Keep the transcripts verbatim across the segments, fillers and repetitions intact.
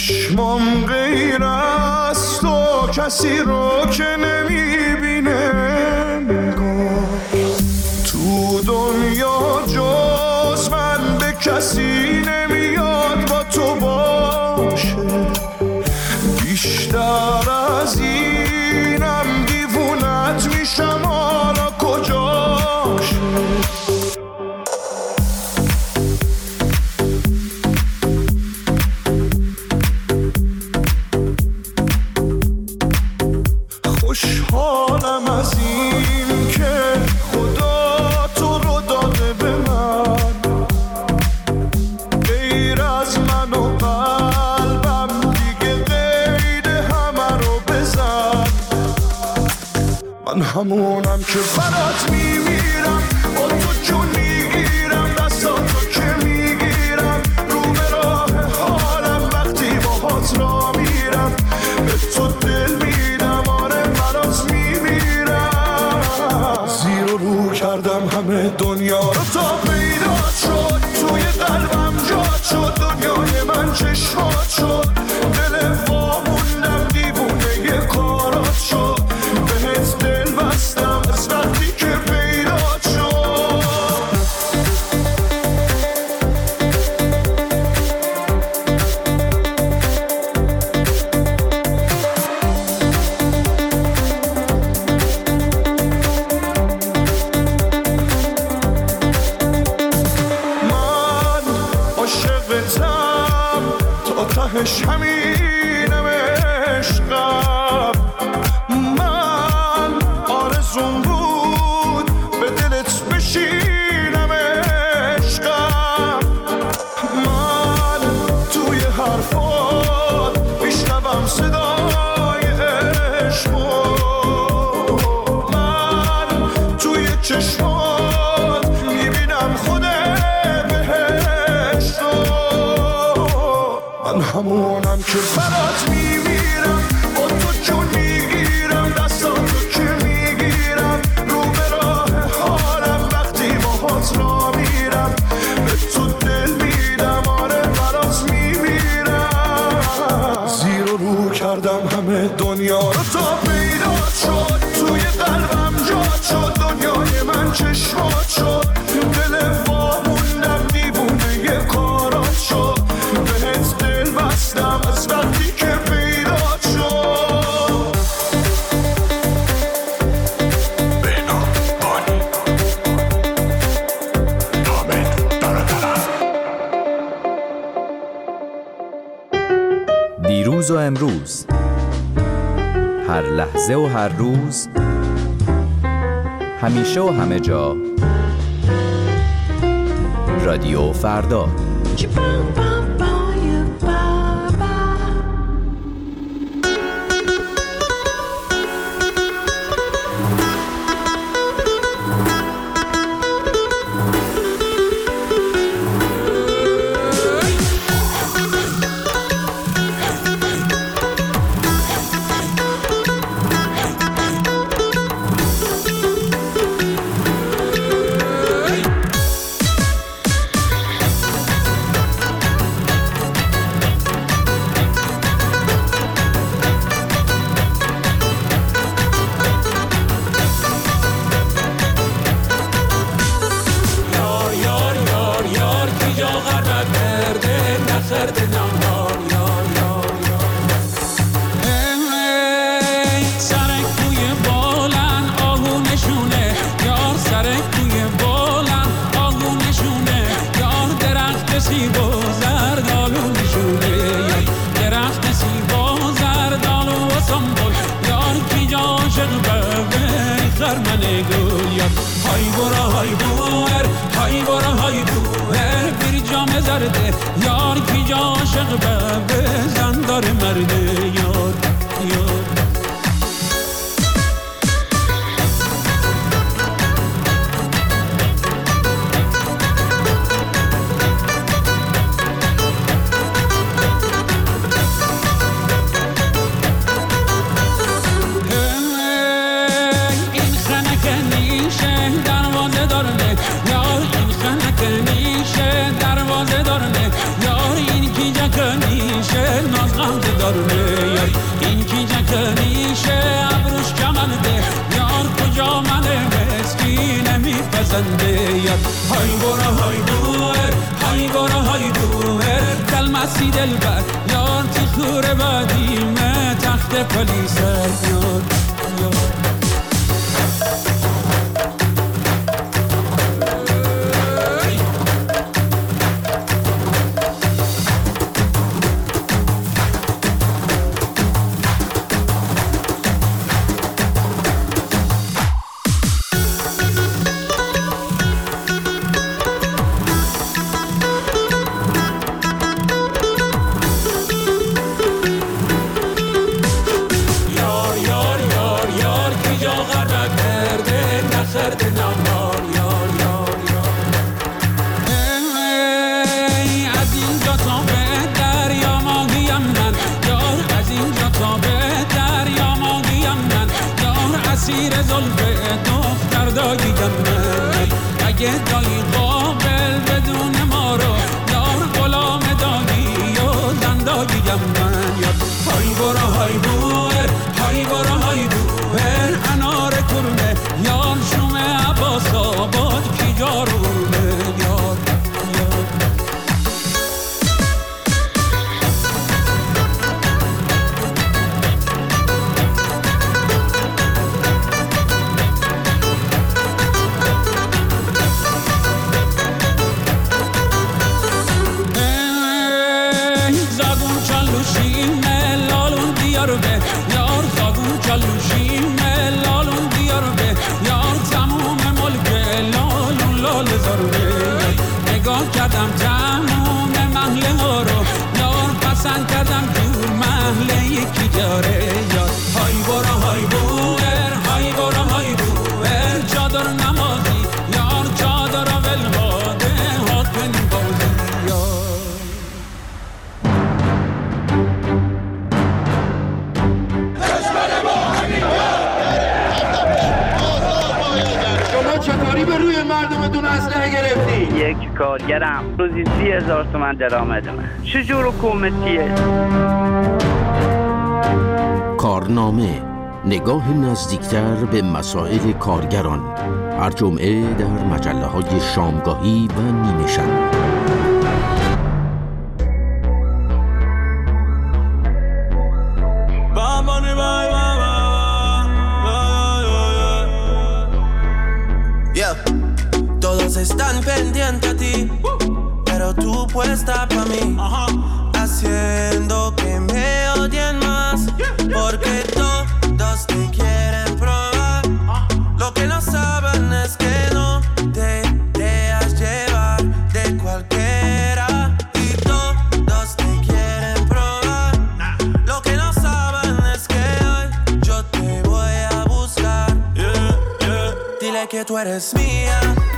چشمام غیر از تو کسی رو که نمیبینه تو دنیا جز من به کسی نمیاد با تو باشه بیشتر از اینم دیوونت میشم حالا کجاشه خوشحالم از این که خدا تو رو داده به من غیر از من و قلبم دیگه غیر همه رو بزن من همونم که برات میمیرم با تو جون میگیرم دستاتو که میگیرم رو به راه حالم وقتی باهات را میرم به تو دل میدم آره برات میمیرم زیر و رو کردم همه دنیا رو تا پیدا شد توی قلبم جاد شد دنیای من چشمات شد دل واموندم دیوونه یه کارات شد بهت دل بستم از وقتی که پیدا شد من عاشقتم تا تهش همینم عشقم من آرزوم بود به دلت بشینم عشقم من توی حرفات میشنوم صدای عشقو من توی چشمات میبینم خود بهشتو من همونم که برات میمیرم با تو جون میگیرم دستاتو که میگیرم رو به راه حالم وقتی باهات را میرم به تو دل میدم آره برات میمیرم زیر و رو کردم همه دنیا رو تا پیدا شد توی قلبم جاد شد دنیای من چشمات شد دل واموندم دیوونه یه کارات شد بهت دل بستم از وقتی که پیدا شد بهنام بانی حامد برادرم دیروز و امروز هر لحظه و هر روز همیشه و همه جا رادیو فردا دروازه دارنه یار این کی جکنیشه ناز گردنده یاد های برا های دوهر های برا های دوهر دل مسی دل بر یار تی خور بدیمه تخت پلیس یاد یاد اسیر زلفه دختر داییدم من اگه دایی قابل بدون ما رو یار غلام دایی و زن داییدم من یاد های برا های بوهر های برا های بوهر انار کرمه یار شوم عباس آباد کی جارونه یاد یاد یار زاگون چلوشیم لالون دیار به یار تموم ملک لالون لال زاربه نگاه کردم تموم محله ها رو یار پسند کردم دور محله یکی داره یار های برا های بوهر های برا های بوهر چادر نمازی یار چادر ولهاده حاکن بازی یار چطوری به روی مردمتون اسلحه گرفتی؟ یک کارگرم روزی سی هزار تومن درآمد من. چجور حکومتیه؟ کارنامه، نگاه نزدیکتر به مسائل کارگران. هر جمعه در مجله های شامگاهی و نیمه شب. Están pendientes a ti, pero tú puesta pa' mí, haciendo que me odien más, porque todos te quieren probar. Lo que no saben es que no te dejas llevar de cualquiera, y todos te quieren probar. Lo que no saben es que hoy yo te voy a buscar. Yeah, yeah. Dile que tú eres mía.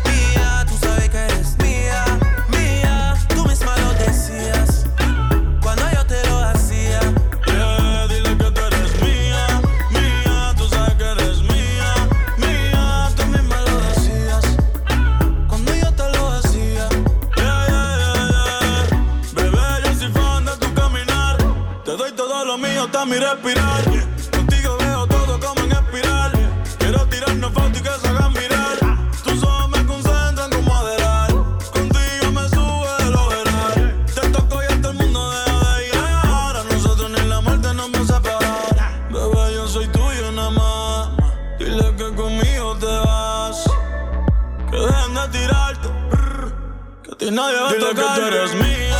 Mi respirar, contigo veo todo como en espiral. Quiero tirarnos fotos y que se hagan viral. Tus ojos me concentran como adelar. Contigo me sube de lo veral. Te toco y hasta el mundo deja de llegar. A nosotros ni la muerte nos va a separar. Bebé, yo soy tuyo nada más. Dile que conmigo te vas. Que dejen de tirarte, que a ti nadie va a tocar. Dile que tú eres mía.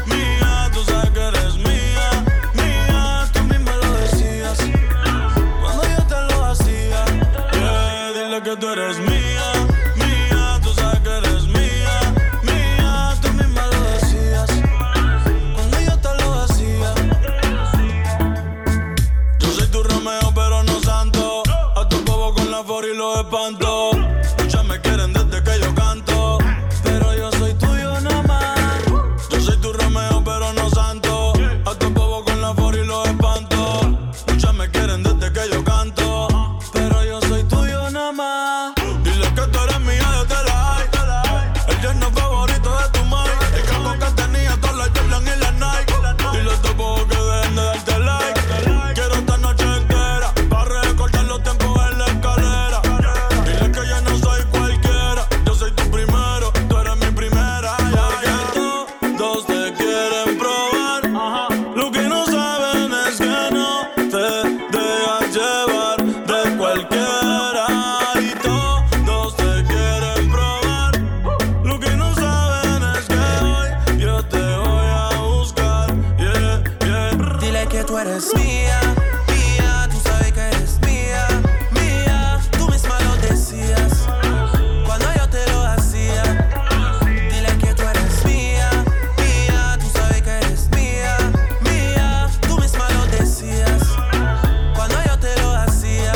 Que tú eres mía, mía, tú sabes que eres mía, mía, tú misma lo decías, cuando yo te lo decía. Yo soy tu Romeo pero no santo, a tu bobo con la for y los espanto. Muchas me quieren desde que yo canto, pero yo soy tuyo nada más. Yo soy tu Romeo pero no santo, a tu bobo con la for y los espanto. Muchas me quieren desde que yo canto, pero yo soy tuyo nada más. Dile que tú eres mía, yo te la hay. El yerno favorito de tu mai. El campo que tenía todas las Jordan y las Nike. Dile a tu bobo que dejen de darte like. Quiero esta noche entera pa' recordar los tiempos en la escalera. Dile Dile que tú eres mía, mía, tú sabes que eres mía, mía. Tú misma lo decías cuando yo te lo hacía. Dile que tú eres mía, mía, tú sabes que eres mía, mía. Tú misma lo decías cuando yo te lo hacía.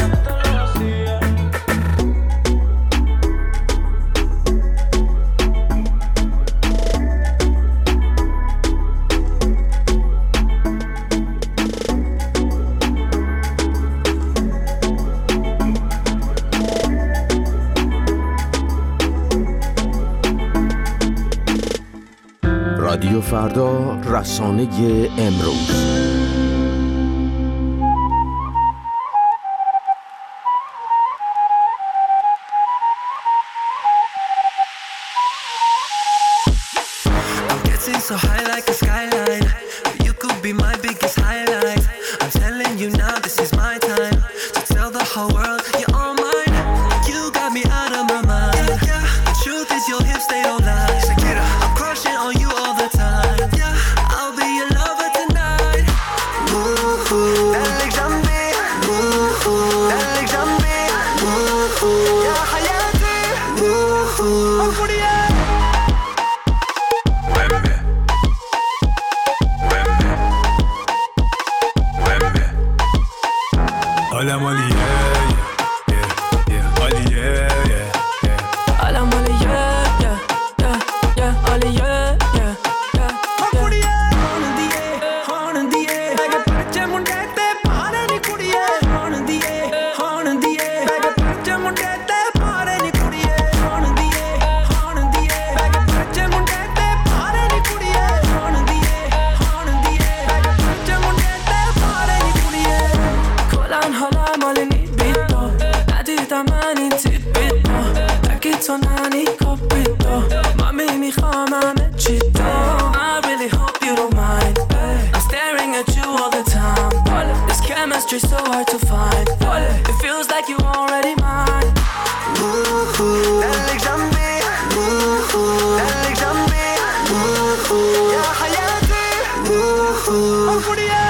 رادیو فردا، رسانه امروز. I'm getting so high like a skyline. You could be my biggest highlight. I'm telling you now, this is my time to tell the whole world you're all mine. You got me out of my mind. Yeah, the truth is your hips, they don't lie. I'm crushing on you all the time. Yeah, I'll be your lover tonight. Ooh, dale jambi. Ooh, dale jambi. Ooh, ya hayati. Ooh, oh kuriya. Hola Molly, yeah, yeah, yeah, Molly, yeah, yeah, yeah. Hola Molly, yeah, yeah, yeah, yeah, Molly, yeah, yeah, yeah, yeah. Hon diye, hon diye, bage parche munde te paare ni kudiye. Hon diye, hon diye, bage parche munde te paare ni kudiye. Hon diye, hon diye, bage parche munde te paare ni kudiye. Hon diye, hon diye, bage parche munde te paare ni kudiye. Kolan hala Molly ni bito, nadidam man in tibito. Taki to nani kopito, mami mikham ame chito. I really hope you don't mind. I'm staring at you all the time. This chemistry's so hard to find. It feels like you already mine. Ooh, dale jambi. Ooh, dale jambi. Ooh, ya hayati. Ooh, oh kuriya.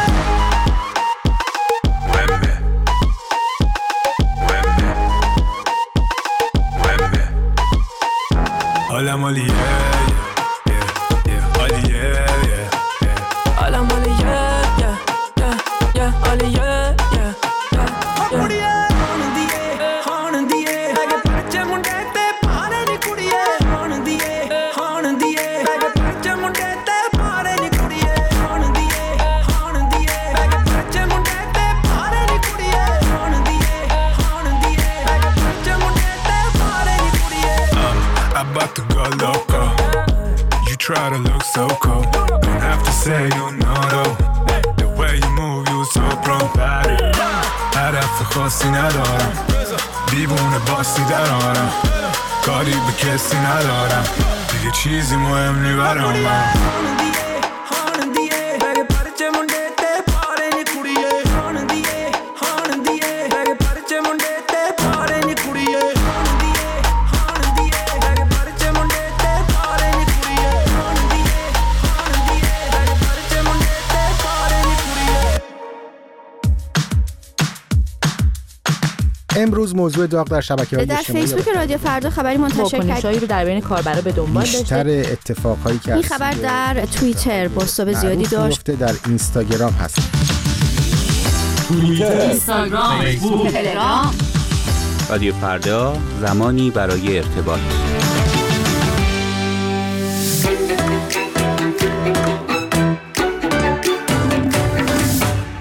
Hola Molly, yeah, yeah, yeah, Molly, yeah, yeah, yeah. Hola Molly, yeah, yeah, yeah, yeah, Molly, yeah, yeah, yeah, yeah. Hon diye, hon diye, bage parche munde te paare ni kudiye. Hon diye, hon diye, bage parche munde te paare ni kudiye. Hon diye, hon diye, bage parche munde te paare ni kudiye. Hon diye, hon diye, bage parche munde te paare ni kudiye. I'm about to go loco. You try to look so cool. Don't have to say you know though. The way you move, you so pro. هدف خاصی ندارم. دیوونه باسی درارم. کاری به کسی ندارم. دیگه چیزی مهم نی برام. امروز موضوع داغ در شبکه‌های در اجتماعی فیسبوک رادیو فردا خبری منتشر کرد. رو در بین کاربرا به دنبال داشته. بیشتر اتفاقهایی که این خبر در توییتر بازتاب زیادی داشت. در اینستاگرام هست. توییتر، اینستاگرام، فیسبوک، تلگرام. رادیو فردا، زمانی برای ارتباط.